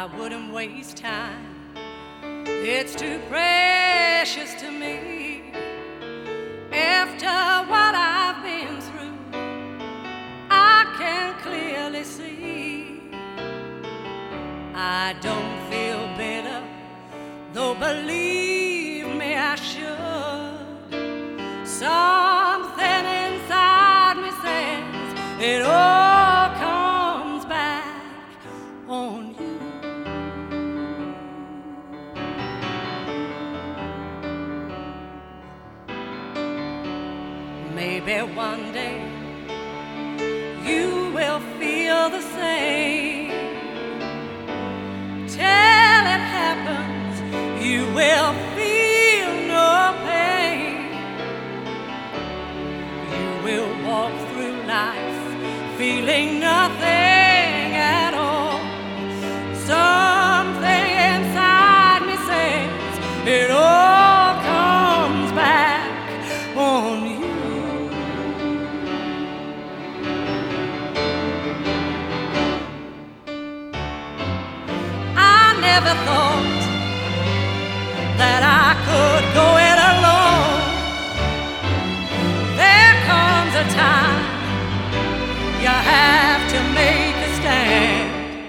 I wouldn't waste time. It's too precious to me. After what I've been through, I can clearly see I don't feel bitter, though believe me I should. Something inside me says it all comes back on you. Maybe one day you will feel the same. Till it happens, you will feel no pain. You will walk through life feeling nothing at all. Something inside me says it all comes back on you. Never thought that I could go it alone. There comes a time you have to make a stand.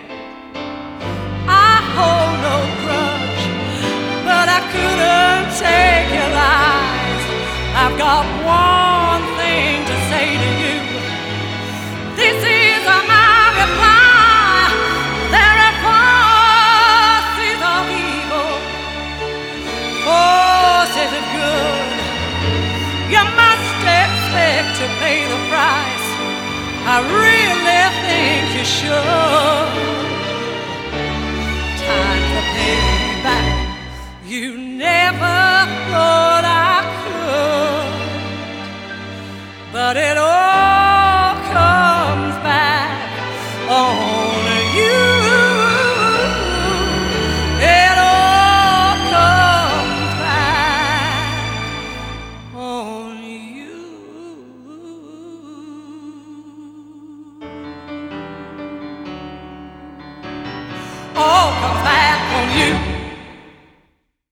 I hold no grudge, but I couldn't take your lies. I've got one thing to say to you. This is my reply. There are forces of good. You must expect to pay the price. I really think you should. Time for payback. You never thought I could, but it all